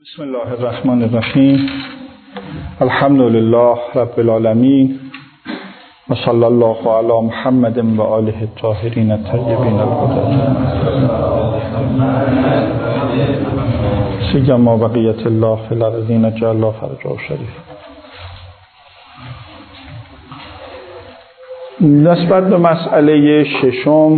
بسم الله الرحمن الرحیم. الحمد لله رب العالمین و صلی الله علی محمد و آله الطاهرین الطیبین الطاهرین سیما بقیت الله فی الارضین جعل الله فرجه شریف. نسبت به مسئله ششم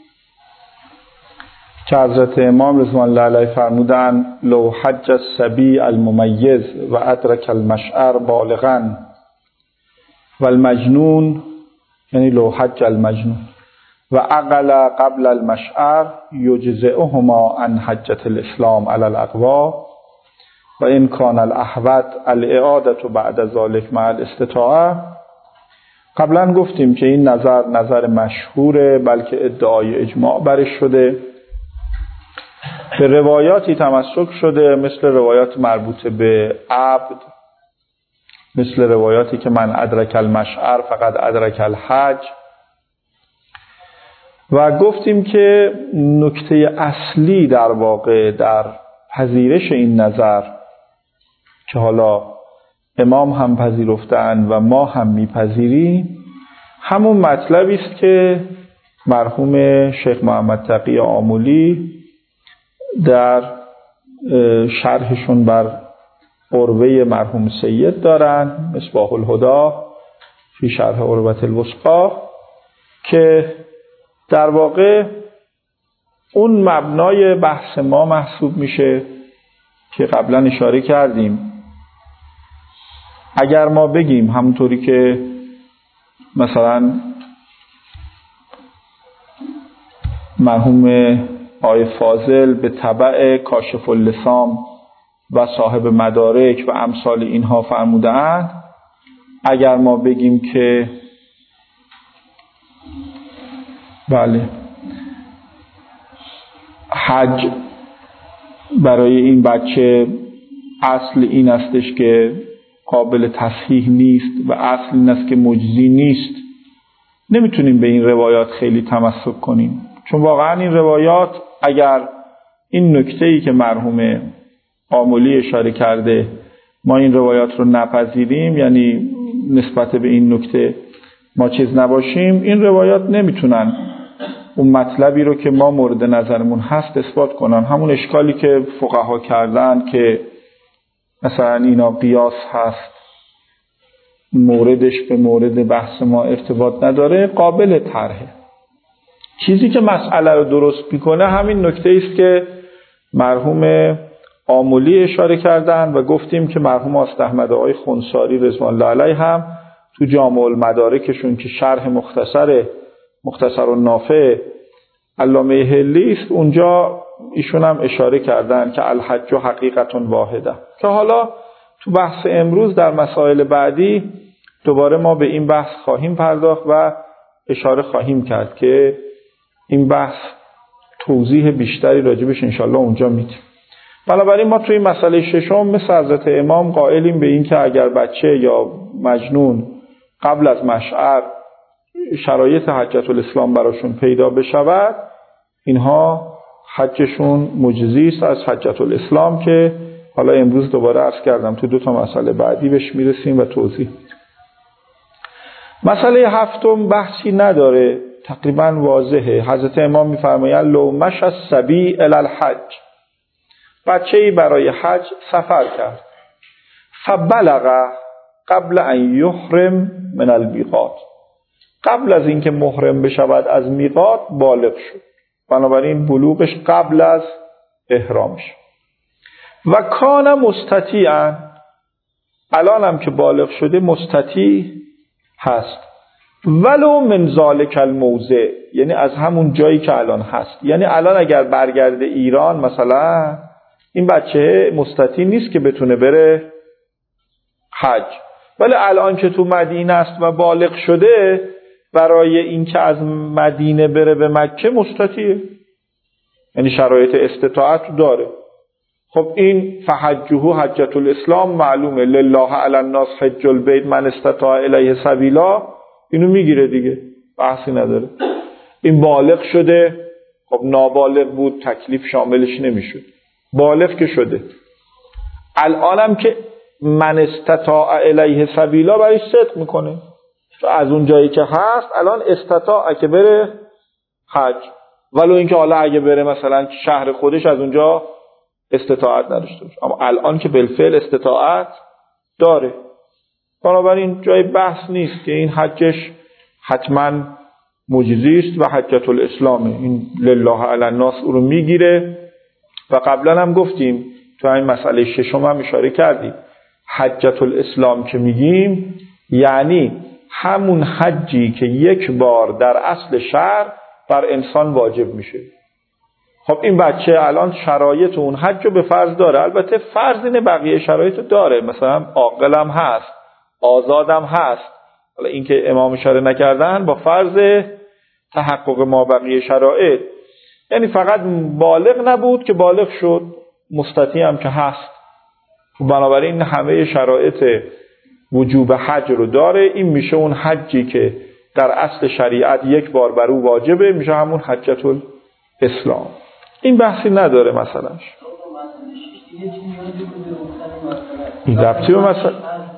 که حضرت امام رضوان الله علیه فرمودن لو حج الصبی الممیز و ادرک المشعر بالغا و المجنون، یعنی لو حج المجنون و عقل قبل المشعر یجزئهما عن حجة الاسلام علی الاقوی و ان کان الاحوط الاعاده بعد ذلك مع الاستطاعه. قبلا گفتیم که این نظر مشهوره، بلکه ادعای اجماع برش شده، به روایاتی تمسک شده، مثل روایات مربوط به عبد، مثل روایاتی که من ادرک المشعر فقط ادرک الحج. و گفتیم که نکته اصلی در واقع در پذیرش این نظر که حالا امام هم پذیرفتن و ما هم میپذیریم، همون مطلبی است که مرحوم شیخ محمد تقی آملی در شرحشون بر عروه مرحوم سید دارن، مصباح الهدی فی شرح عروة الوثقی، که در واقع اون مبنای بحث ما محسوب میشه که قبلا اشاره کردیم. اگر ما بگیم همونطوری که مثلا مرحوم آقای فاضل به تبع کاشف اللثام و صاحب مدارک و امثال اینها فرمودند، اگر ما بگیم که بله حج برای این بچه اصل این استش که قابل تصحیح نیست و اصل این است که مجزی نیست، نمیتونیم به این روایات خیلی تمسک کنیم، چون واقعا این روایات اگر این نکته‌ای که مرحوم آملی اشاره کرده ما این روایات رو نپذیریم، یعنی نسبت به این نکته ما چیز نباشیم، این روایات نمیتونن اون مطلبی رو که ما مورد نظرمون هست اثبات کنن. همون اشکالی که فقها کردن که مثلا اینا قیاس هست، موردش به مورد بحث ما ارتباط نداره، قابل طرحه. چیزی که مسئله رو درست میکنه همین نکته است که مرحوم آملی اشاره کردن و گفتیم که مرحوم آست احمد آقای خنساری رضوان الله علیه هم تو جامع المدارکشون که شرح مختصر النافع علامه حلی است، اونجا ایشون هم اشاره کردن که الحج حقیقت واحده، که حالا تو بحث امروز در مسائل بعدی دوباره ما به این بحث خواهیم پرداخت و اشاره خواهیم کرد که این بحث توضیح بیشتری راجبش انشالله اونجا میدیم. بنابراین ما توی مسئله ششم مثل حضرت امام قائلیم به این که اگر بچه یا مجنون قبل از مشعر شرایط حجة الاسلام براشون پیدا بشود، اینها حجشون مجزی است از حجة الاسلام، که حالا امروز دوباره عرض کردم تو 2 مسئله بعدی بهش میرسیم و توضیح میدیم. مسئله هفتم بحثی نداره، تقریبا واضحه. حضرت امام میفرمایند لو مشى الصبی الی الحج، بچه‌ای برای حج سفر کرد، فبلغ قبل ان یحرم من المیقات، قبل از اینکه محرم بشود از میقات بالغ شد، بنابراین بلوغش قبل از احرامش، و کان مستطیعا، الان هم که بالغ شده مستطیع هست، ولو من ذالک الموضع، یعنی از همون جایی که الان هست، یعنی الان اگر برگرده ایران مثلا این بچه مستطیع نیست که بتونه بره حج، ولی الان که تو مدینه است و بالغ شده برای این که از مدینه بره به مکه مستطیعه، یعنی شرایط استطاعت داره. خب این فحجه حجة الاسلام معلومه، لله علی الناس حج البیت من استطاع الیه سبیلا، اینو میگیره دیگه، بحثی نداره. این بالغ شده، خب نابالغ بود تکلیف شاملش نمیشد، بالغ که شده الانم که من استطاع الیه سبیلا برایش صدق میکنه و از اون جایی که هست الان استطاع که بره حج، ولو اینکه حالا اگه بره مثلا شهر خودش از اونجا استطاعت نداشته باشه، اما الان که بالفعل استطاعت داره. بنابراین جای بحث نیست که این حجش حتما مجزی است و حجت الاسلامه، این لله علی الناس او رو میگیره. و قبلا هم گفتیم تو این مسئله ششم هم اشاره کردیم، حجت الاسلام که میگیم یعنی همون حجی که یک بار در اصل شرع بر انسان واجب میشه. خب این بچه الان شرایط اون حج رو به فرض داره، البته فرض اینه بقیه شرایط رو داره، مثلا عاقلم هست، آزادم هست. حالا این که امام اشاره نکردن با فرض تحقق ما بقیه شرایط، یعنی فقط بالغ نبود که بالغ شد، مستطیع هم که هست. بنابراین همه شرایط وجوب حج رو داره. این میشه اون حجی که در اصل شریعت یک بار بر او واجبه، میشه همون حجت الاسلام. این بحثی نداره مسئلهش. این ربطی به مسئله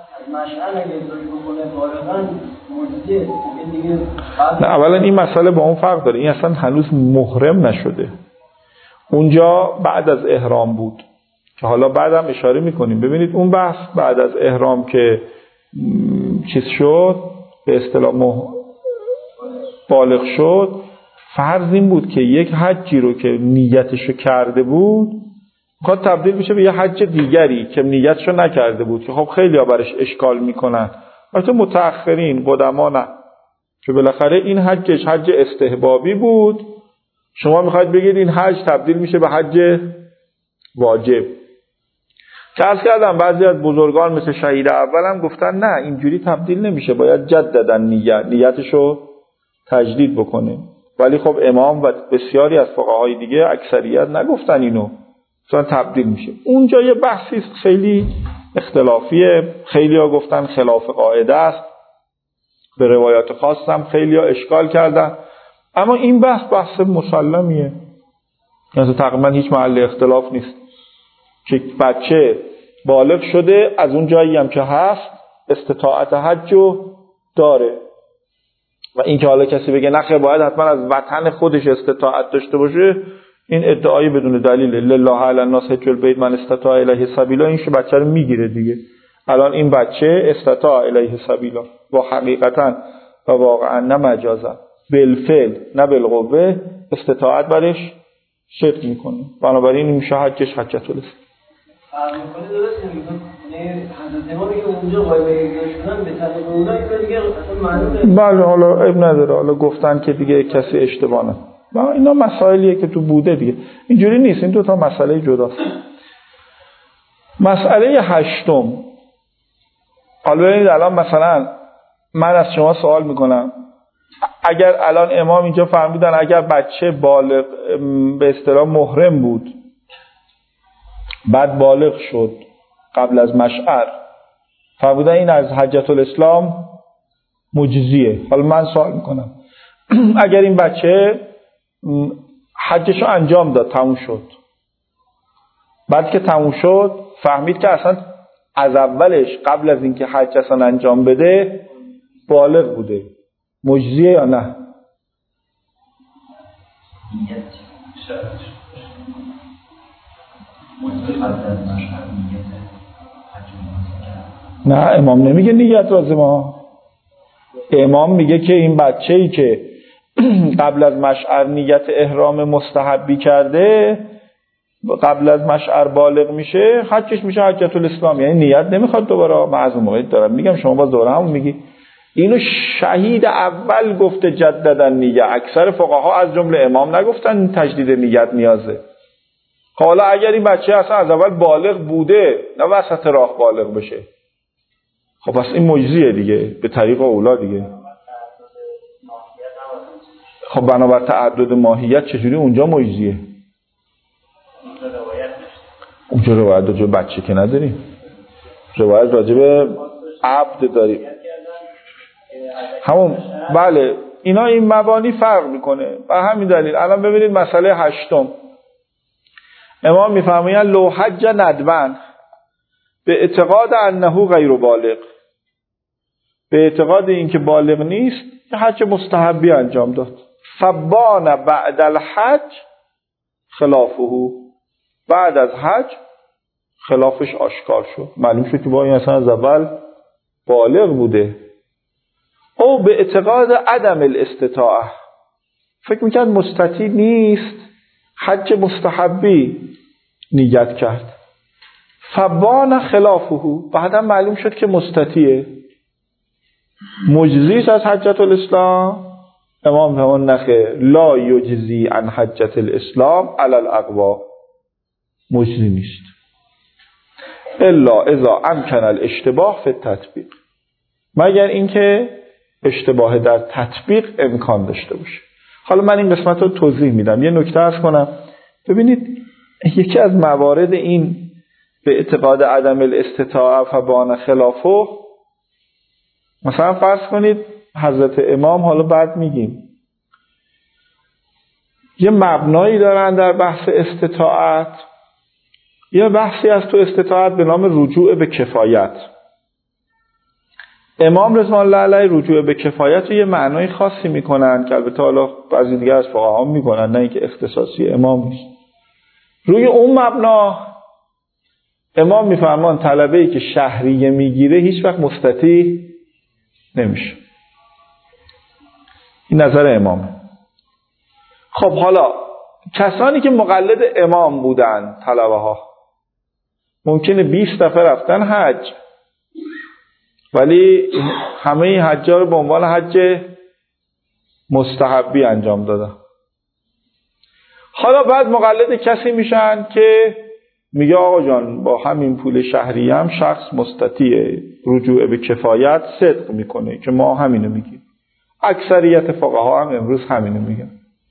نه، اولا این مسئله با اون فرق داره، این اصلا هنوز محرم نشده، اونجا بعد از احرام بود که حالا بعدم اشاره میکنیم. ببینید اون بحث بعد از احرام که چیز شد، به اصطلاح بالغ شد، فرض این بود که یک حجی رو که نیتشو کرده بود میخواد تبدیل بشه به یه حج دیگری که نیتشو نکرده بود، که خب خیلی ها برش اشکال میکنن، البته متأخرین، قدما نه، که بالاخره این حجش حج استحبابی بود، شما میخواید بگید این حج تبدیل میشه به حج واجب. که عرض کردم بعضی از بزرگان مثل شهید اول هم گفتن نه اینجوری تبدیل نمیشه، باید جددن نیتشو تجدید بکنه. ولی خب امام و بسیاری از فقهای دیگه اکثریت نگفتن اینو، مثلا تبدیل میشه. اونجا یه بحثی است خیلی اختلافیه، خیلی ها گفتن خلاف قاعده است، به روایات خاص هم خیلی ها اشکال کردن، اما این بحث مسلمیه، یعنی تقریبا هیچ محل اختلاف نیست که بچه بالغ شده، از اون جایی هم که هست استطاعت حج رو داره. و این که حالا کسی بگه نخیر باید حتما از وطن خودش استطاعت داشته باشه، این ادعایی بدون دلیل. لله علی الناس حج البیت من استطاع الیه سبیلا، این بچه رو میگیره دیگه. الان این بچه استطاع الیه سبیلا و حقیقتا و واقعا نه مجازا، بالفعل نه بالقوه استطاعت برش صدق میکنه. بنابراین این میشه حجش حجت الاسلام. فرمانده درست میگه حضرت امام که اونجا قایمه شدن به طریق اونها دیگه اصلا معلومه. بله حالا اب نداره، حالا گفتن که دیگه کسی اشتباه نه، اینا مسائلیه که تو بوده دیگه، اینجوری نیست، این دو تا مسئله جداست. مسئله هشتم، حالا ببینید الان مثلا من از شما سوال میکنم، اگر الان امام اینجا فرمودن اگر بچه بالغ به اصطلاح محرم بود بعد بالغ شد قبل از مشعر، فرمودن این از حجت الاسلام مجزیه. حالا من سوال میکنم اگر این بچه حجشو انجام داد، تموم شد، بعد که تموم شد فهمید که اصلا از اولش قبل از اینکه حج اصلا انجام بده بالغ بوده، مجزیه یا نه؟ نه امام نمیگه نیت لازمه، امام میگه که این بچه‌ای که قبل از مشعر نیت احرام مستحبی کرده قبل از مشعر بالغ میشه، حجش میشه حجت الاسلام، یعنی نیت نمیخواد دوباره. من از اون موقع دارم میگم شما باز دوباره همون میگی. اینو شهید اول گفته جددن نیت، اکثر فقها از جمله امام نگفتن تجدید نیت نیازه. حالا اگر این بچه اصلا از اول بالغ بوده، نه وسط راه بالغ بشه، خب پس این مجزیه دیگه به طریق اولا دیگه. خب بنابر تعدد ماهیت چجوری اونجا مجزیه؟ اونجا روایت راجع به بچه که نداریم، روایت راجع به عبد داریم. همون بله، اینا این مبانی فرق میکنه. و همین دلیل الان ببینید مسئله هشتم، امام میفرمایند لو حج ندبن، به اعتقاد انه غیر بالغ، به اعتقاد اینکه بالغ نیست یه حج مستحبی انجام داد. فبان بعد الحج خلافه، بعد از حج خلافش آشکار شد، معلوم شد که با این اصلا از اول بالغ بوده. او به اعتقاد عدم الاستطاعه، فکر میکرد مستطیع نیست، حج مستحبی نیت کرد. فبان خلافه، بعدا معلوم شد که مستطیعه، مجزیست از حجت الاسلام. امام فرمان نخه، لا یجزی عن حجت الاسلام علی الاقوا، مجزی نیست الا اذا امکن الاشتباه فی التطبیق، مگر اینکه اشتباه در تطبیق امکان داشته باشه. حالا من این قسمت رو توضیح میدم. یه نکته عرض کنم. ببینید یکی از موارد این به اعتقاد عدم الاستطاعه فبان خلافه، مثلا فرض کنید حضرت امام، حالا بعد میگیم، یه مبنایی دارن در بحث استطاعت، یه بحثی از تو استطاعت به نام رجوع به کفایت. امام رضوان الله علیه رجوع به کفایت رو یه معنای خاصی میکنن که البته حالا بعضی دیگه از فقها میکنن، نه اینکه اختصاصی امام نیست. روی اون مبنا امام میفرمان طلبه‌ای که شهریه میگیره هیچ وقت مستطیع نمیشه. این نظر امامه. خب حالا کسانی که مقلد امام بودن، طلبه ها ممکنه 20 دفعه رفتن حج، ولی همه این حج‌ها رو به عنوان حج مستحبی انجام دادن. حالا بعد مقلد کسی میشن که میگه آقا جان با همین پول شهری هم شخص مستطیع رجوع به کفایت صدق میکنه که ما همینو میگیم. اکثریت فقها هم امروز همینو میگن.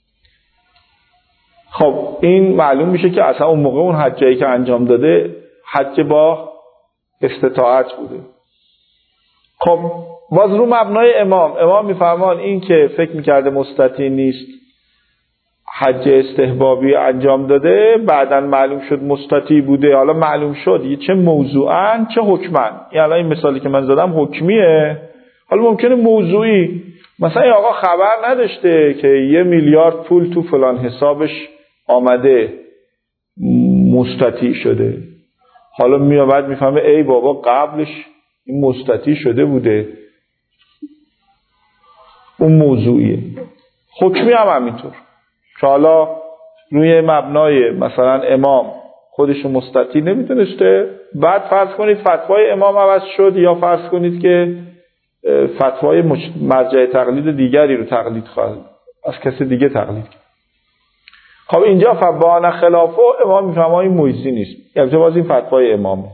خب این معلوم میشه که اصلا اون موقع اون حجی که انجام داده حج با استطاعت بوده. خب باز رو مبنای امام میفرمان این که فکر میکرده مستطیع نیست، حج استحبابی انجام داده، بعداً معلوم شد مستطیع بوده. حالا معلوم شد چه موضوعاً چه حکماً. یعنی این مثالی که من زدم حکمیه، حالا ممکنه موضوعی، مثلا این آقا خبر نداشته که 1 میلیارد پول تو فلان حسابش آمده، مستطیع شده. حالا میاد میفهمه ای بابا قبلش این مستطیع شده بوده. اون موضوعیه. حکمی هم همینطور که حالا روی مبنای مثلا امام خودشو مستطیع نمیدونسته، بعد فرض کنید فتوای امام عوض شد، یا فرض کنید که فتوای مرجع تقلید دیگری رو تقلید خواهد، از کسی دیگه تقلید کرد. خب اینجا فبان خلافه امام میفهمه این مجزی نیست، البته باز این فتوای امامه.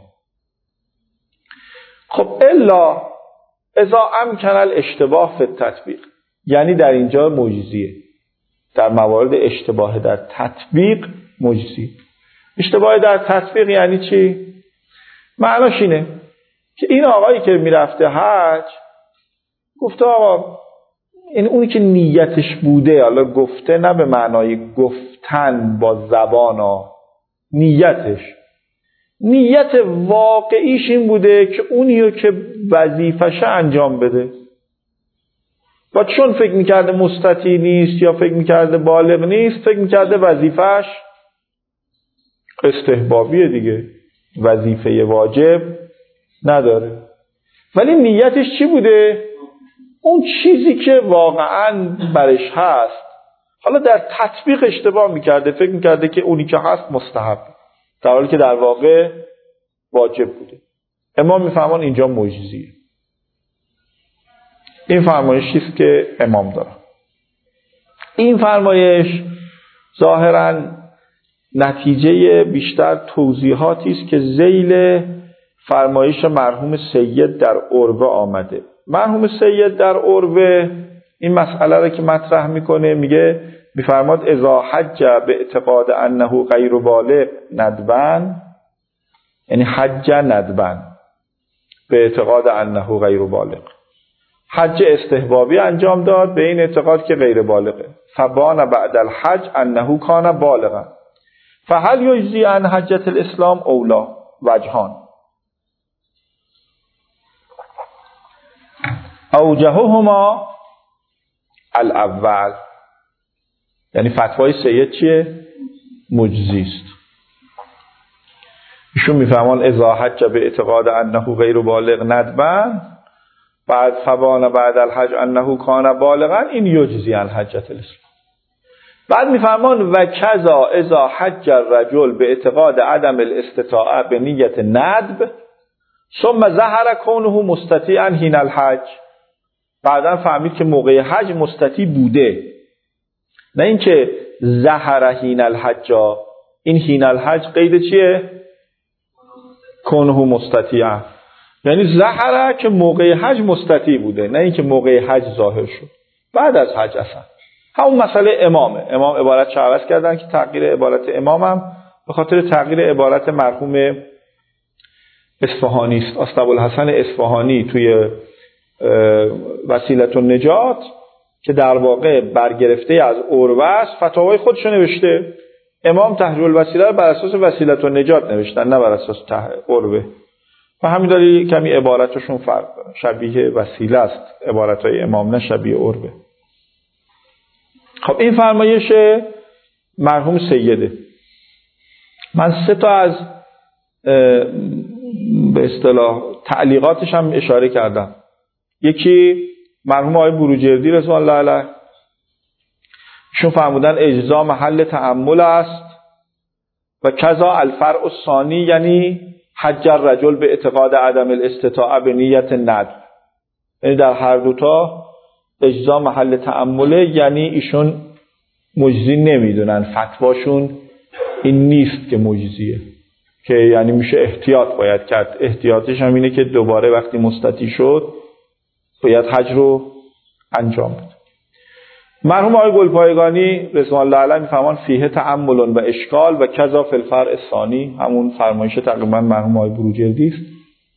خب الا اذا امکن الاشتباه فی التطبیق، یعنی در اینجا مجزیه، در موارد اشتباه در تطبیق مجزی. اشتباه در تطبیق یعنی چی؟ معناش اینه که این آقایی که میرفته حج گفته آقا، این اونی که نیتش بوده، حالا گفته نه به معنای گفتن با زبان، نیت واقعیش این بوده که اونیو که وظیفشه انجام بده، و چون فکر میکرده مستطیع نیست یا فکر میکرده بالغ نیست، فکر میکرده وظیفش استحبابیه دیگه، وظیفه واجب نداره. ولی نیتش چی بوده؟ اون چیزی که واقعاً برش هست. حالا در تطبیق اشتباه میکرده، فکر میکرده که اونی که هست مستحب، در حالی که در واقع واجب بوده. امام میفهمان اینجا مجزیه. این فرمایشی است که امام داره. این فرمایش ظاهراً نتیجه بیشتر توضیحاتی است که ذیل فرمایش مرحوم سید در عروه آمده. مرحوم سید در عروه این مسئله رو که مطرح میکنه، میفرماد اذا حج به اعتقاد انه غیر بالغ ندبن، یعنی حج ندبن به اعتقاد انه غیر بالغ، حج استحبابی انجام داد به این اعتقاد که غیر بالغه. فبان بعد الحج انه کان بالغا، فهل یجزی عن حجت الاسلام اولا؟ وجهان. اوجههما الاول، یعنی فتوای سید چیه؟ مجزی است. ایشون میفهمان اذا حج به اعتقاد انه غیر بالغ ندبا بعد فبان بعد الحج انه کان بالغا این یجزی عن حجت الاسلام. بعد میفرمان و کذا اذا حج الرجل به اعتقاد عدم الاستطاعه به نیت ندب ثم ظهر کونه مستطیعا حین الحج، بعدا فهمید که موقع حج مستطیع بوده، نه اینکه ظهر حین الحج. این حین الحج قید چیه؟ کونه مستطیعا، یعنی ظهر که موقع حج مستطیع بوده، نه اینکه موقع حج ظاهر شد، بعد از حج اصلا. همون مسئله امامه. امام عبارت چه عوض کردن که تغییر عبارت امامم به خاطر تغییر عبارت مرحوم اصفهانی است. اسطابالحسن اصفهانی توی وسیلة النجات که در واقع برگرفته از عروه است، فتاوای خودشو نوشته. امام تحریر الوسیله رو بر اساس وسیلة النجات نوشتن، نه بر اساس عروه، و همین دلیل کمی عبارتشون فرق شبیه وسیله است، عبارتهای امام نه شبیه عروه. خب این فرمایش مرحوم سیده. من 3 تا از به اصطلاح تعلیقاتش هم اشاره کردم. یکی مرحوم آقای بروجردی رضوان الله علیه، ایشون فرمودن اجزا محل تأمل است و کذا الفرع الثانی یعنی حج الرجل به اعتقاد عدم الاستطاعه به نیت ندب، یعنی در هر دوتا اجزا محل تأمله، یعنی ایشون مجزی نمیدونن، فتواشون این نیست که مجزیه، که یعنی میشه احتیاط باید کرد. احتیاطش هم اینه که دوباره وقتی مستطیع شد باید حج رو انجام بده. مرحوم آقای گلپایگانی رضوان الله علیه میفهمان فیه تأمل و اشکال و کذا فی الفرع الثانی، همون فرمایش تقریبا مرحوم آقای بروجردی است.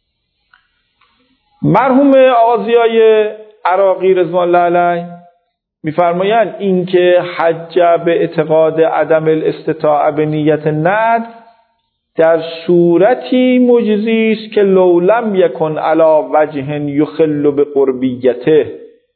مرحوم آقا ضیای عراقی رضوان الله علیه میفرمایند این که حج به اعتقاد عدم الاستطاعه به نیت ند در صورتی مجزی است که لو لم یکن علی وجه یخل به قربیته،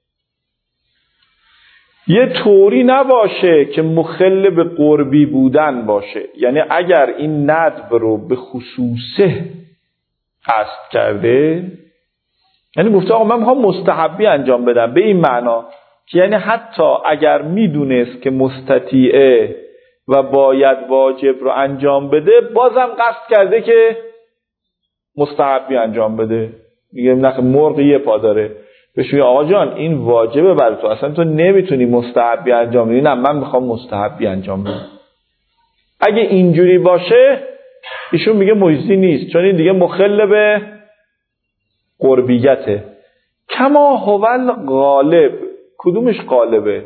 یه طوری نباشه که مخل به قربی بودن باشه، یعنی اگر این ندب رو به خصوصه قصد کرده، یعنی گفته آقا من میخوام مستحبی انجام بدم، به این معنا که یعنی حتی اگر میدونست که مستطیعه و باید واجب رو انجام بده بازم قصد کرده که مستحبی انجام بده. میگه نخ مرغ یه پا داره، بهش میگه آقا جان این واجبه برای تو، اصلا تو نمیتونی مستحبی انجام بدی. نه من میخوام مستحبی انجام بدم. اگه اینجوری باشه ایشون میگه مجزی نیست، چون این دیگه مخل به قربیته. کما هو غالب، کدومش غالبه؟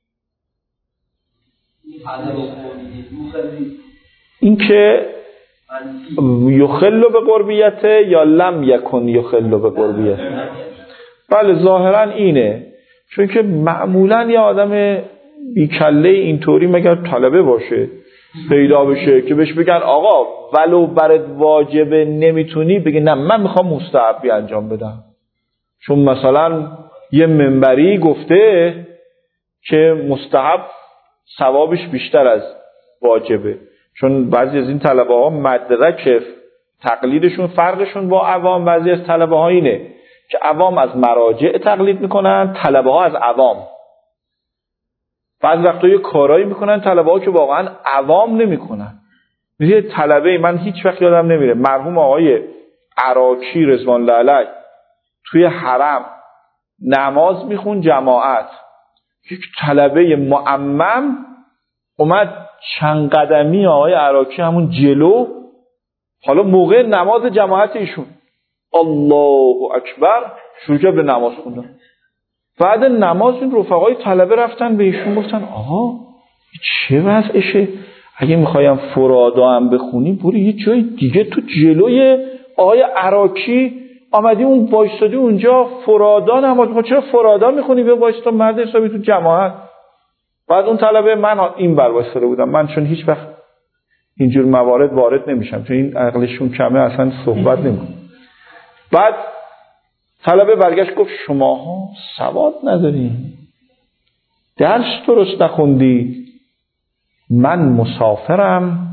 این که یخل به قربیته یا لم یکن یخل به قربیته. بله ظاهرا اینه، چون که معمولا یه آدم بیکله اینطوری مگر طلبه باشه پیدا بشه که بهش بگن آقا ولو برات واجبه نمیتونی، بگی نه من میخوام مستحبی انجام بدم، چون مثلا یه منبری گفته که مستحب ثوابش بیشتر از واجبه. چون بعضی از این طلبه ها مدرک تقلیدشون فرقشون با عوام، بعضی از طلبه ها اینه که عوام از مراجع تقلید میکنن، طلبه ها از عوام. بعضی وقتا یه کارایی میکنن طلبه ها که واقعا عوام نمیکنن. مثل طلبه من هیچ وقت یادم نمیره مرحوم آقای عراقی رضوان الله علیه توی حرم نماز میخون جماعت، یک طلبه معمم اومد چند قدمی آقای عراقی همون جلو، حالا موقع نماز جماعت ایشون الله اکبر شروع کرد به نماز خوندن. بعد نماز این رفقای طلبه رفتن به ایشون گفتن آها چه وضعشه، اگه میخوایم فرادا هم بخونی برو یه جای دیگه، تو جلوی آقای عراقی آمدی اون وایستادی اونجا فرادا نماز میخونی، چرا فرادا میخونی؟ به وایستا مرد حسابی تو جماعت. بعد اون طلبه من این بر وایستاده بودم، من چون هیچ وقت اینجور موارد وارد نمیشم چون این عقلشون کمه اصلا صحبت نمیکنه. بعد طلبه برگشت گفت شماها سواد ندارین، درس درست نخوندید، من مسافرم،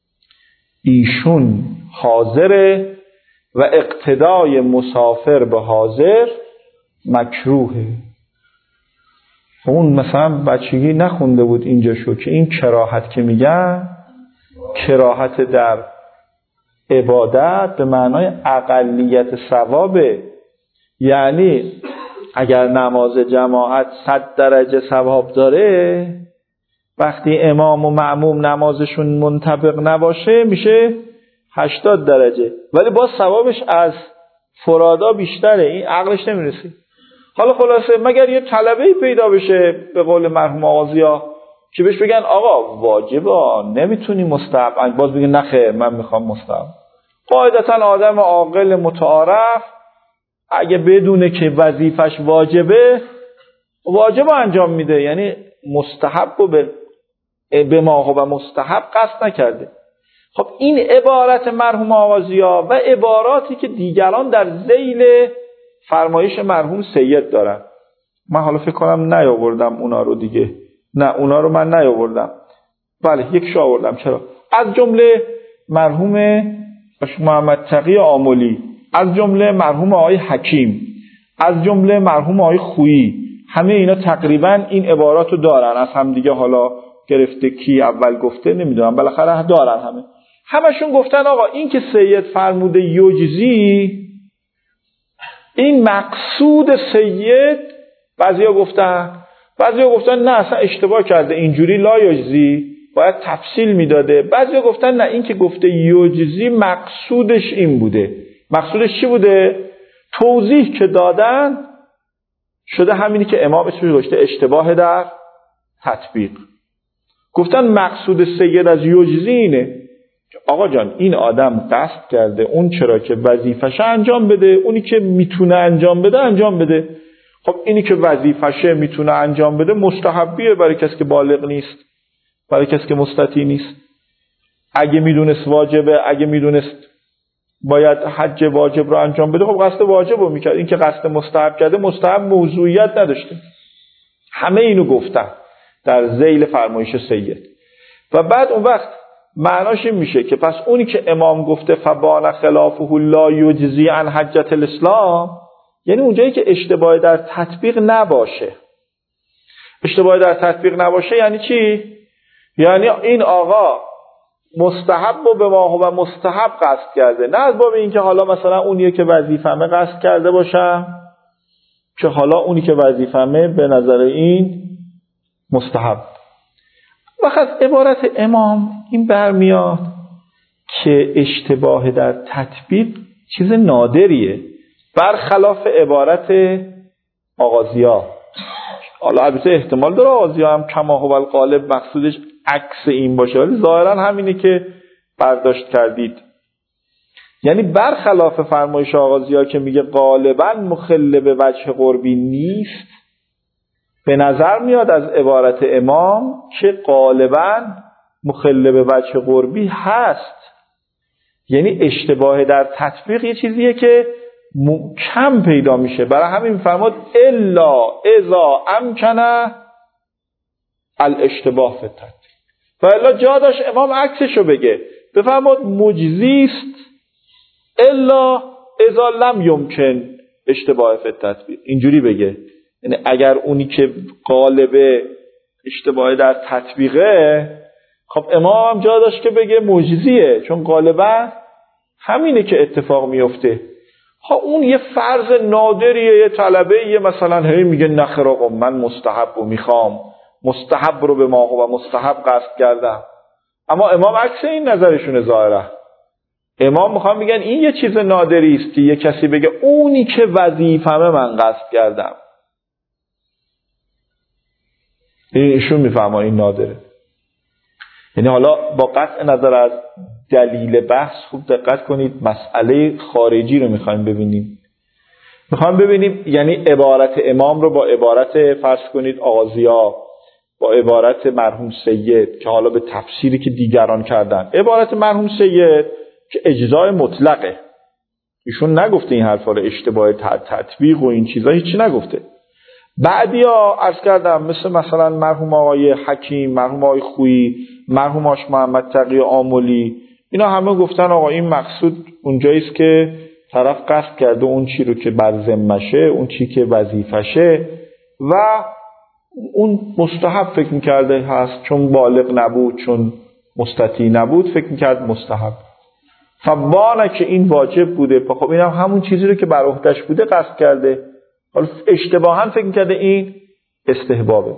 ایشون حاضره و اقتدای مسافر به حاضر مکروهه. اون مثلا بچگی نخونده بود اینجا شو که این کراهت که میگن کراهت در عبادت به معنای اقلیت ثوابه. یعنی اگر نماز جماعت 100 درجه ثواب داره، وقتی امام و مأموم نمازشون منطبق نباشه میشه 80 درجه، ولی باز ثوابش از فرادا بیشتره. این عقلش نمیرسه. حالا خلاصه مگر یه طلبه‌ای پیدا بشه به قول مرحوم آغازیا که بهش بگن آقا واجبه نمیتونی مستحب، باز بگه نه خیر من میخوام مستحب. قاعدتا آدم عاقل متعارف اگه بدونه که وظیفش واجبه، واجب انجام میده، یعنی مستحب رو به ما و مستحب قصد نکرده. خب این عبارت مرحوم آغازیا و عباراتی که دیگران در ذیل فرمایش مرحوم سید دارن، من حالا فکر کنم نیاوردم اونا رو دیگه، نه اونا رو من نیاوردم، بله یکشو آوردم. چرا؟ از جمله مرحوم محمد تقی آملی، از جمله مرحوم آقای حکیم، از جمله مرحوم آقای خویی، همه اینا تقریبا این عباراتو دارن از هم دیگه. حالا گرفته کی اول گفته نمیدونم، بالاخره دارن همشون گفتن آقا این که سید فرموده یجزی، این مقصود سید. بعضیا گفتن نه اصلا اشتباه کرده، اینجوری لا یجزی باید تفصیل میداده. بعضیا گفتن نه این که گفته یجزی مقصودش این بوده. مقصودش چی بوده؟ توضیح که دادن شده همینی که امام اسمش گذاشته اشتباه در تطبیق. گفتن مقصود سید از یجزی اینه آقا جان این آدم قصد کرده اون چرا که وظیفشه انجام بده، اونی که میتونه انجام بده انجام بده. خب اینی که وظیفشه میتونه انجام بده مستحبیه برای کسی که بالغ نیست، برای کسی که مستطیع نیست. اگه میدونست واجبه، اگه میدونست باید حج واجب رو انجام بده، خب قصد واجب رو میکرد. این که قصد مستحب کرده، مستحب موضوعیت نداشته. همه اینو گفتن در ذیل فرمایش سید. و بعد اون وقت معناش این میشه که پس اونی که امام گفته فبان خلافه لا یجزی عن حجت الاسلام، یعنی اونجایی که اشتباه در تطبیق نباشه. اشتباه در تطبیق نباشه یعنی چی؟ یعنی این آقا مستحب و به ما و مستحب قصد کرده، نه از باب این که حالا مثلا اونیه که وظیفمه قصد کرده باشم که حالا اونی که وظیفمه به نظر این مستحب. وقت عبارت امام این برمیاد که اشتباه در تطبیق چیز نادریه، برخلاف عبارت آغازیا. حالا البته احتمال داره آغازیا هم کما هو الغالب مقصودش عکس این باشه، ولی ظاهرا همینه که برداشت کردید. یعنی برخلاف فرمایش آغازیا که میگه غالبا مخل به وجه قربی نیست، به نظر میاد از عبارت امام که غالبا مخل به وجه قربی هست. یعنی اشتباه در تطبیق یه چیزیه که کم پیدا میشه. برای همین فرمود الا اذا امکنه الاشتباه فی التطبیق. و الا جا داشت امام عکسشو بگه، بفرمود مجزیست الا اذا لم یمکن اشتباه فی التطبیق، اینجوری بگه. یعنی اگر اونی که غالب اشتباه در تطبیقه، خب امام هم جا داشت که بگه مجزیه، چون غالبا همینه که اتفاق میفته. ها اون یه فرض نادریه، یه طلبه یه مثلا هی میگه نخیر آقا من مستحب رو میخوام، مستحب رو به ما و مستحب قصد کردم. اما امام عکس این نظرشونه ظاهره. امام میخوام بگن این یه چیز نادری است که یه کسی بگه اونی که وظیفمه من قصد کردم. ایشون میفهمه این نادره. یعنی حالا با قطع نظر از دلیل بحث خوب دقت کنید، مسئله خارجی رو میخوایم ببینیم. میخوایم ببینیم یعنی عبارت امام رو با عبارت فرض کنید آغازیا، با عبارت مرحوم سید که حالا به تفسیری که دیگران کردن، عبارت مرحوم سید که اجزای مطلقه، ایشون نگفته این حرفا رو، اشتباه تطبیق و این چیزا هیچی نگفته. بعدیا عرض کردم مثلا مرحوم آقای حکیم، مرحوم آقای خویی، مرحوم آقای محمد تقی آملی، اینا همه گفتن آقا این مقصود اونجاییست که طرف قصد کرده اون چی رو که بر ذمشه، اون چی که وظیفشه و اون مستحب فکر میکرده هست، چون بالغ نبود، چون مستطیع نبود، فکر میکرد مستحب. فبانه که این واجب بوده، خب این همون چیزی رو که بر عهده‌اش بوده قصد کرده، حالا اشتباها فکر میکرده این استحبابه.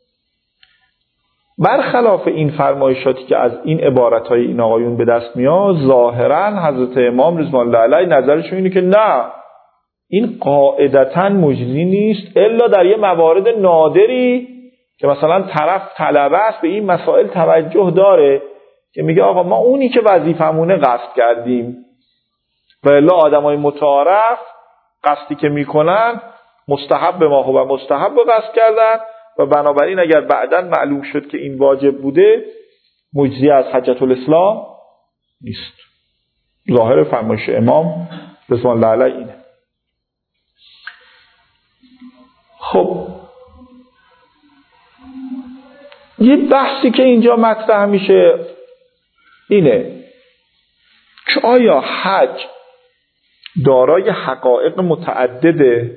برخلاف این فرمایشاتی که از این عبارتهای این آقایون به دست میاد، ظاهرا حضرت امام رضوان الله علیه نظرشون اینه که نه، این قاعدتاً مجزی نیست الا در یه موارد نادری که مثلا طرف طلبه است، به این مسائل توجه داره که میگه آقا ما اونی که وظیفمونه قصد کردیم، و الا آدمای متعارف قصدی که میکنن مستحب به ما و مستحب رو قصد کردن و بنابراین اگر بعداً معلوم شد که این واجب بوده مجزی از حجة الاسلام نیست. ظاهر فرمایش امام رضوان الله علیه اینه. خب یه بحثی که اینجا مطرح میشه اینه که آیا حج دارای حقایق متعدده؟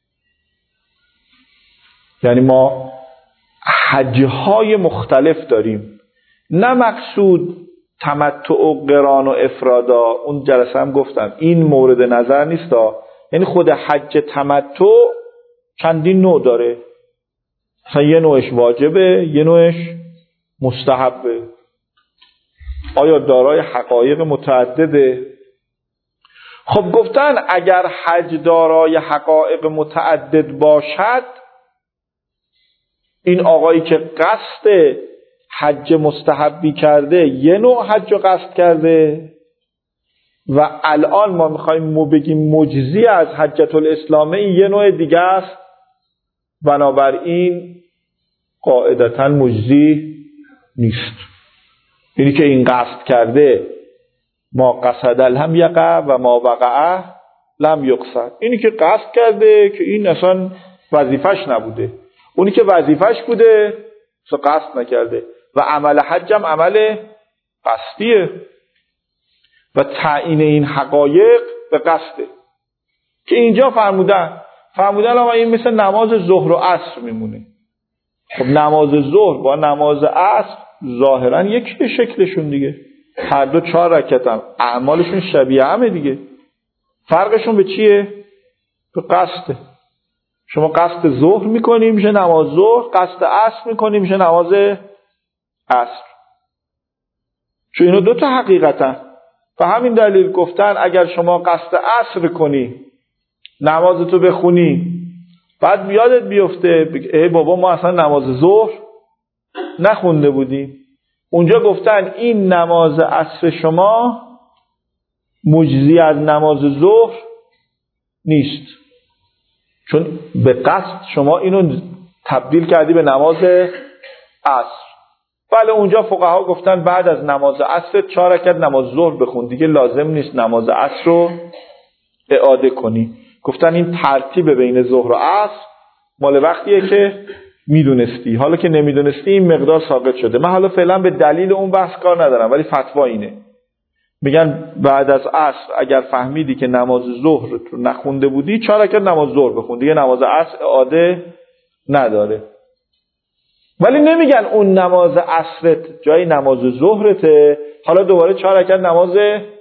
یعنی ما حج‌های مختلف داریم، نه مقصود تمتع و قران و افرادا. اون جلسه هم گفتم این مورد نظر نیست، یعنی خود حج تمتع چندین نوع داره، مثلا یه نوعش واجبه، یه نوعش مستحبه. آیا دارای حقایق متعدده؟ خب گفتن اگر حج دارای حقایق متعدد باشد، این آقایی که قصد حج مستحبی کرده یه نوع حج رو قصد کرده و الان ما میخوایم بگیم مجزی از حجة الاسلام یه نوع دیگه است، بنابراین قاعدتاً مجزی نیست. اینی که این قصد کرده ما قصد لم یقع و ما وقع لم یقصد، اینی که قصد کرده که این اصلا وظیفش نبوده، اونی که وظیفش بوده قصد نکرده و عمل حج هم عمل قصدیه و تعیین این حقایق به قصده که اینجا فرمودن آقا این مثل نماز ظهر و عصر میمونه. خب نماز ظهر با نماز عصر ظاهرا یکی شکلشون دیگه، هر دو 4 رکعت هم اعمالشون شبیه همه دیگه، فرقشون به چیه؟ به قصده. شما قصد ظهر میکنی میشه نماز ظهر، قصد عصر میکنی میشه نماز عصر، چون اینا 2 تا حقیقتن. و همین دلیل گفتن اگر شما قصد عصر کنی نمازتو بخونی بعد یادت بیفته ای بابا ما اصلا نماز ظهر نخونده بودیم، اونجا گفتن این نماز عصر شما مجزی از نماز ظهر نیست، چون به قصد شما اینو تبدیل کردی به نماز عصر. بله اونجا فقها گفتن بعد از نماز عصر 4 رکعت نماز ظهر بخون، دیگه لازم نیست نماز عصر رو اعاده کنی. گفتن این ترتیب بین ظهر و عصر مال وقتیه که میدونستی، حالا که نمیدونستی این مقدار ساقط شده. من حالا فعلا به دلیل اون بحث کار ندارم، ولی فتوا اینه، میگن بعد از عصر اگر فهمیدی که نماز ظهر رو نخونده بودی 4 رکعت نماز ظهر بخون، دیگه نماز عصر اعاده نداره. ولی نمیگن اون نماز عصرت جای نماز ظهرته حالا دوباره 4 رکعت نماز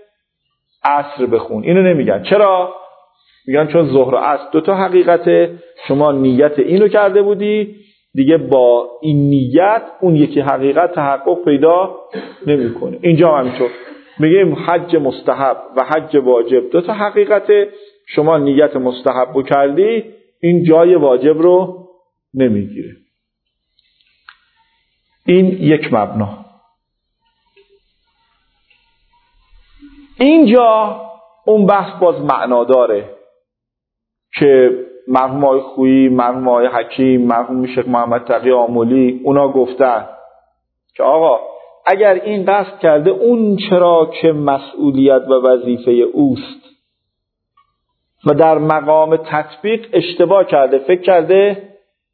عصر بخون، اینو نمیگن. چرا؟ میگن چون ظهر و عصر 2 تا حقیقته، شما نیت اینو کرده بودی دیگه، با این نیت اون یکی حقیقت تحقق پیدا نمیکنه. اینجا هم همینطور میگیم حج مستحب و حج واجب 2 تا حقیقته، شما نیت مستحب رو کردی این جای واجب رو نمیگیره. این یک مبنا. اینجا اون بحث باز معنا داره که مرحوم آقای خویی، مرحوم آقای حکیم، مرحوم شیخ محمد تقی آملی اونا گفتن که آقا اگر این قصد کرده اون چرا که مسئولیت و وظیفه اوست و در مقام تطبیق اشتباه کرده، فکر کرده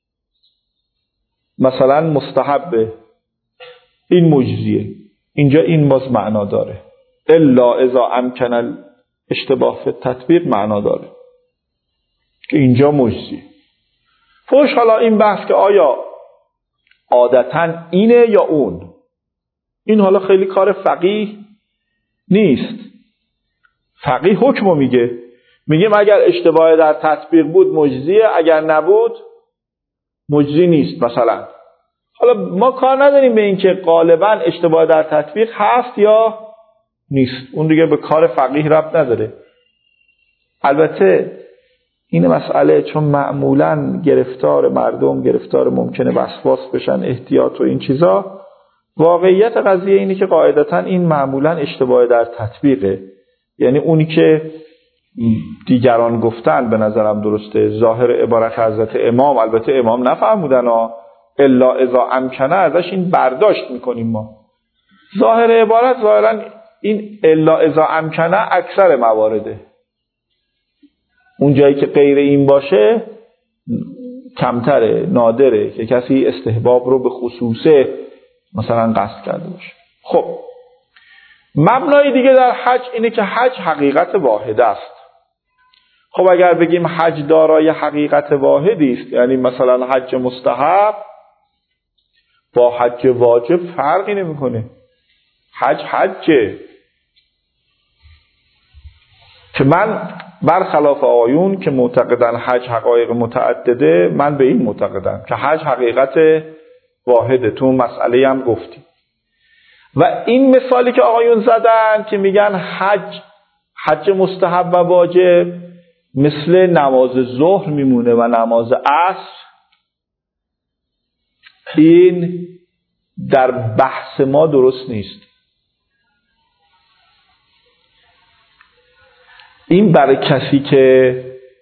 مثلا مستحبه، این مجزیه، اینجا این باز معنا داره. الا اذا امکن اشتباه فی تطبیق معنا داره که اینجا مجزیه. فوش حالا این بحث که آیا عادتاً اینه یا اون، این حالا خیلی کار فقیه نیست. فقیه حکمو میگه اگر اشتباه در تطبیق بود مجزیه، اگر نبود مجزی نیست مثلا. حالا ما کار نداریم به این که غالباً اشتباه در تطبیق هست یا نیست، اون دیگه به کار فقیه ربط نداره. البته این مسئله چون معمولاً گرفتار ممکنه وسواس بشن، احتیاط و این چیزا، واقعیت قضیه اینه که قاعدتاً این معمولاً اشتباه در تطبیقه. یعنی اونی که دیگران گفتن به نظرم درسته، ظاهر عبارت حضرت امام، البته امام نفرمودن الا اذا امکنه، ازش این برداشت میکنیم ما. ظاهر عبارت ظاهرا این الا اذا امکنه اکثر موارده، اون جایی که غیر این باشه کمتره، نادره که کسی استحباب رو به خصوصه مثلا قصد کرده باشه. خب مبنای دیگه در حج اینه که حج حقیقت واحد است. خب اگر بگیم حج دارای حقیقت واحدی است، یعنی مثلا حج مستحب با حج واجب فرقی نمیکنه، حجه. که من برخلاف آیون که معتقدن حج حقایق متعدده، من به این معتقدم که حج حقیقت واحده. تو مسئله هم گفتیم. و این مثالی که آقایون زدن که میگن حج مستحب و واجب مثل نماز ظهر میمونه و نماز عصر، این در بحث ما درست نیست. این برای کسی که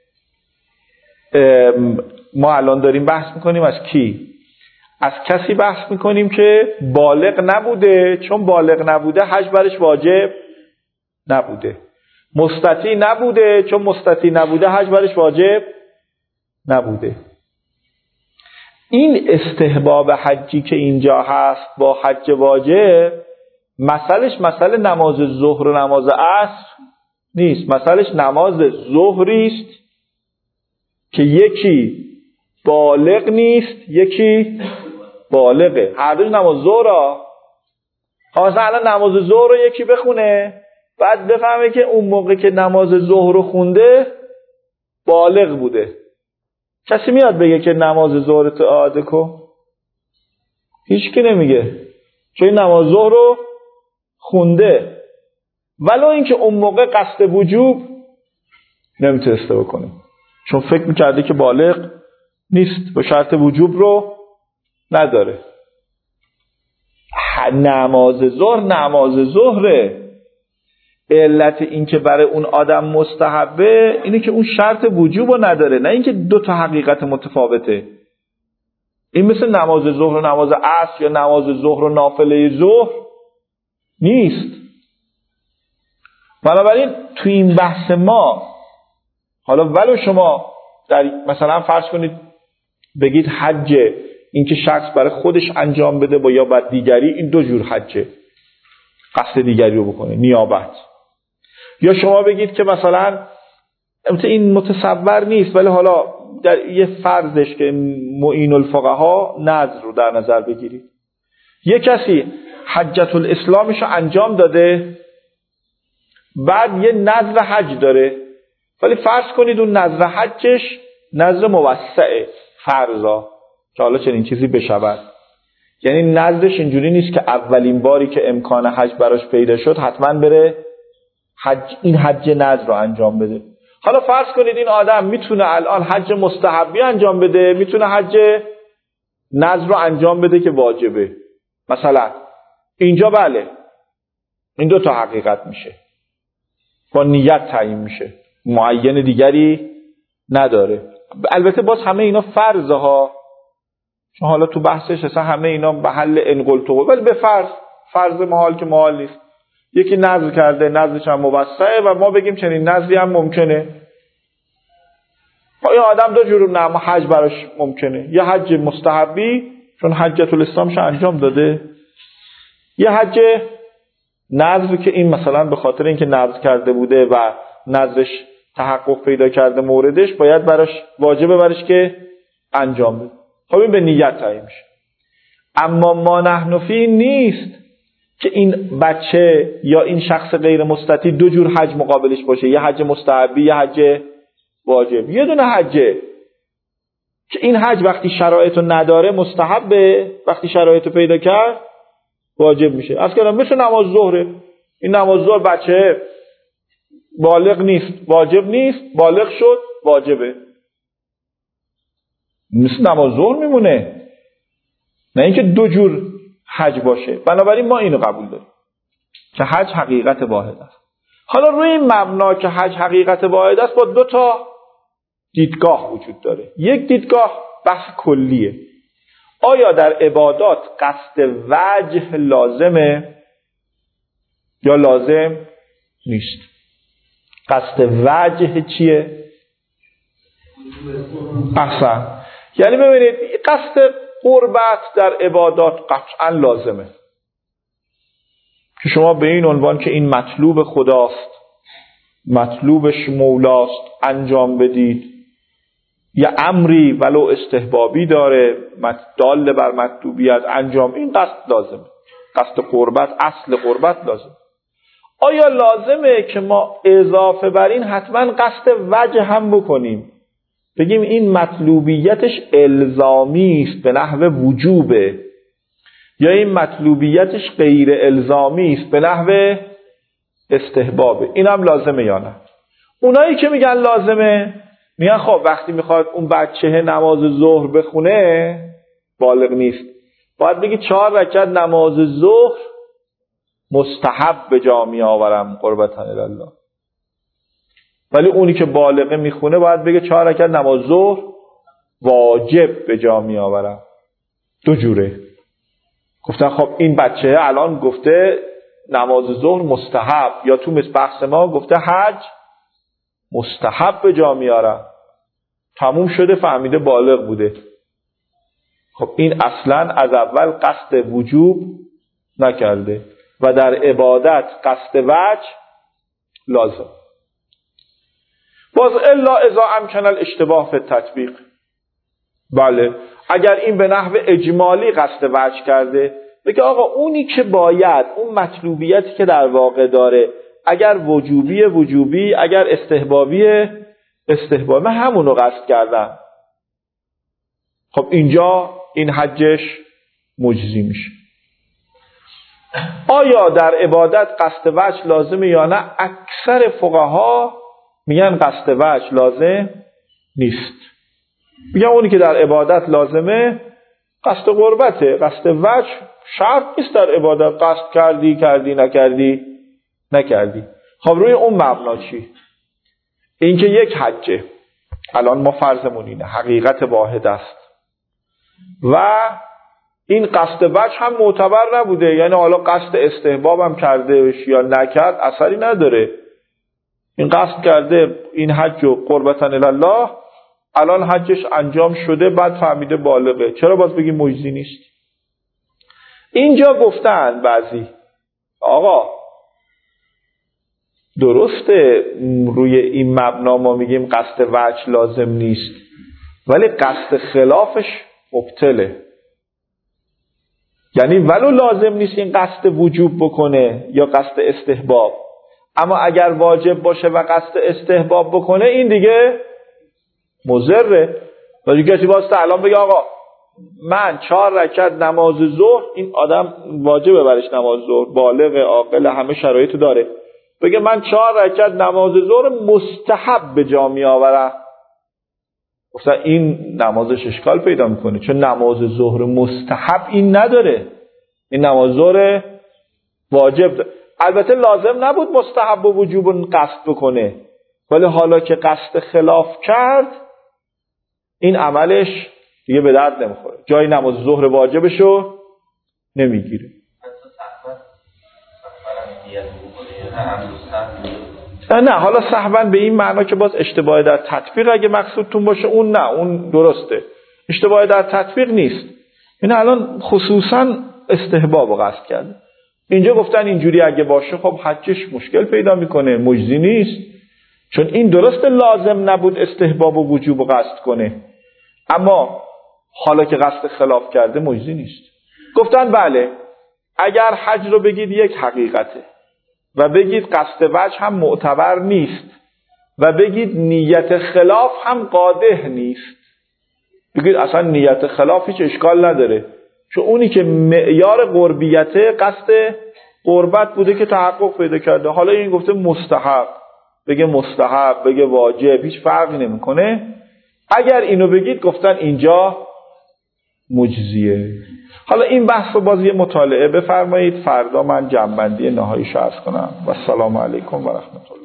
ما الان داریم بحث میکنیم از کی؟ از کسی بحث میکنیم که بالغ نبوده، چون بالغ نبوده حج برش واجب نبوده. مستطیع نبوده، چون مستطیع نبوده حج برش واجب نبوده. این استحباب حجی که اینجا هست با حج واجب، مسئله نماز ظهر و نماز عصر نیست. مسئلهش نماز ظهری است که یکی بالغ نیست یکی بالغه، هر دوش نماز ظهر ها. الان نماز ظهر رو یکی بخونه، بعد بفهمه که اون موقع که نماز ظهر رو خونده بالغ بوده. کسی میاد بگه که نماز ظهر تو اعاده کن؟ هیچ کی نمیگه، چون نماز ظهر رو خونده، ولو اینکه اون موقع قصد وجوب نمیتونسته بکنه، چون فکر میکرده که بالغ نیست و شرط وجوب رو نداره. نماز ظهره. علت این که برای اون آدم مستحبه اینه که اون شرط وجوب رو نداره، نه اینکه دو تا حقیقت متفاوته. این مثل نماز ظهر و نماز عصر یا نماز ظهر و نافله ظهر نیست. بنابراین تو این بحث ما، حالا ولو شما در مثلا فرض کنید بگید حج این که شخص برای خودش انجام بده با یا بعد دیگری، این دو جور حجه، قصد دیگری رو بکنه، نیابت. یا شما بگید که مثلا این متصور نیست، ولی حالا در یه فرضش که معین الفقها نذر رو در نظر بگیرید. یه کسی حجت الاسلامش رو انجام داده، بعد یه نذر حج داره، ولی فرض کنید اون نذر حجش نذر موسعه، فرضا که حالا چنین چیزی بشود. یعنی نذرش اینجوری نیست که اولین باری که امکان حج براش پیدا شد حتما بره این حج نذر رو انجام بده. حالا فرض کنید این آدم میتونه الان حج مستحبی انجام بده، میتونه حج نذر رو انجام بده که واجبه. مثلا اینجا بله، این دو تا حقیقت میشه، با نیت تعیین میشه، معین دیگری نداره. البته باز همه اینا فرضه ها، چون حالا تو بحثش اصلا همه اینا محل انقل تو، ولی به فرض محال که محال نیست. یکی نذر کرده، نذرش هم موسعه و ما بگیم چنین نذری هم ممکنه. این آدم دو جور حج براش ممکنه، یه حج مستحبی چون حجۃ الاسلامش انجام داده، یه حج نذر که این مثلا به خاطر اینکه نذر کرده بوده و نذرش تحقق پیدا کرده موردش، باید براش واجبه براش که انجام بده. خب این به نیت تعیین میشه. اما ما نحن فی نیست که این بچه یا این شخص غیر مستطیع دو جور حج مقابلش باشه، یه حج مستحبی یه حج واجب. یه دونه حجه که این حج وقتی شرایطو نداره مستحبه، وقتی شرایطو پیدا کرد واجب میشه. از کلام مثل نماز ظهره، این نماز ظهر بچه بالغ نیست واجب نیست، بالغ شد واجبه، مثل نماز ظهر میمونه، نه اینکه دو جور حج باشه. بنابراین ما اینو قبول داریم که حج حقیقت واحد است. حالا روی این مبنا که حج حقیقت واحد است با دو تا دیدگاه وجود داره. یک دیدگاه بحث کلیه، آیا در عبادات قصد وجه لازمه یا لازم نیست؟ قصد وجه چیه؟ احسن. یعنی ببینید قصد قربت در عبادات قطعا لازمه که شما به این عنوان که این مطلوب خداست، مطلوبش مولاست انجام بدید، یا امری ولو استحبابی داره دال بر مطلوبیت انجام، این قصد لازمه. قصد قربت، اصل قربت لازمه. آیا لازمه که ما اضافه بر این حتما قصد وجه هم بکنیم، بگیم این مطلوبیتش الزامی است به نحو وجوبه، یا این مطلوبیتش غیر الزامی است به نحو استحبابه؟ این هم لازمه یا نه؟ اونایی که میگن لازمه میگن خب وقتی میخواد اون بچه نماز ظهر بخونه بالغ نیست، باید بگی 4 رکعت نماز ظهر مستحب به جا می آورم قربتاً الله. ولی اونی که بالغه میخونه باید بگه 4 رکعت نماز ظهر واجب به جا می آورم. دو جوره. گفتن خب این بچه الان گفته نماز ظهر مستحب، یا تو مثل بحث ما گفته حج مستحب به جا میارم، تموم شده فهمیده بالغ بوده. خب این اصلا از اول قصد وجوب نکرده و در عبادت قصد وجه لازم. باز الا اذا امکن الاشتباه فی التطبیق. بله اگر این به نحو اجمالی قصد وجه کرده، بگه آقا اونی که باید اون مطلوبیتی که در واقع داره، اگر وجوبی، اگر استحبابی، من همونو قصد کردم، خب اینجا این حجش مجزی میشه. آیا در عبادت قصد وجه لازمه یا نه؟ اکثر فقها میگن قصد وجه لازم نیست. میگن اونی که در عبادت لازمه قصد قربته، قصد وجه شرط نیست در عبادت، قصد کردی نکردی. خب روی اون مبنا چی؟ این که یک حجه، الان ما فرضمون اینه حقیقت واحد است و این قصد وجه هم معتبر نبوده، یعنی حالا قصد استحباب هم کرده یا نکرد اثری نداره، این قصد کرده این حج و قربتاً الله، الان حجش انجام شده بعد فهمیده بالغه، چرا باز بگیم مجزی نیست؟ اینجا گفتن بعضی آقا درسته روی این مبنا ما میگیم قصد وجه لازم نیست، ولی قصد خلافش مبطله. یعنی ولو لازم نیست این قصد وجوب بکنه یا قصد استحباب، اما اگر واجب باشه و قصد استحباب بکنه این دیگه مضره. و دیگه کسی واسه الان بگه آقا من 4 رکعت نماز ظهر، این آدم واجبه برش نماز ظهر، بالغ عاقل همه شرایطو داره، بگه من 4 رکعت نماز ظهر مستحب به جا می آورم، گفتن این نمازش اشکال پیدا میکنه، چون نماز ظهر مستحب این نداره، این نماز ظهر واجب داره. البته لازم نبود مستحب و وجوب قصد بکنه، ولی حالا که قصد خلاف کرد این عملش دیگه به درد نمیخوره، جای نماز ظهر واجبشو نمیگیره. نه حالا سهوا به این معنا که باز اشتباه در تطبیق اگه مقصودتون باشه اون نه، اون درسته، اشتباه در تطبیق نیست. این الان خصوصا استحباب قصد کرده. اینجا گفتن اینجوری اگه باشه خب حجش مشکل پیدا میکنه، مجزی نیست، چون این درست لازم نبود استحباب و وجوب قصد کنه، اما حالا که قصد خلاف کرده مجزی نیست. گفتن بله اگر حج رو بگید یک حقیقته و بگید قصد وجه هم معتبر نیست و بگید نیت خلاف هم قادح نیست، بگید اصلا نیت خلاف هیچ اشکال نداره، چون اونی که معیار قربیته قصد قربت بوده که تحقق پیدا کرده. حالا این گفته مستحب، بگه مستحب، بگه واجب، هیچ فرقی نمیکنه. اگر اینو بگید گفتن اینجا مجزیه. حالا این بحث رو باز یه مطالعه بفرمایید، فردا من جمع‌بندی نهاییشو عرض کنم. و السلام علیکم و رحمت الله.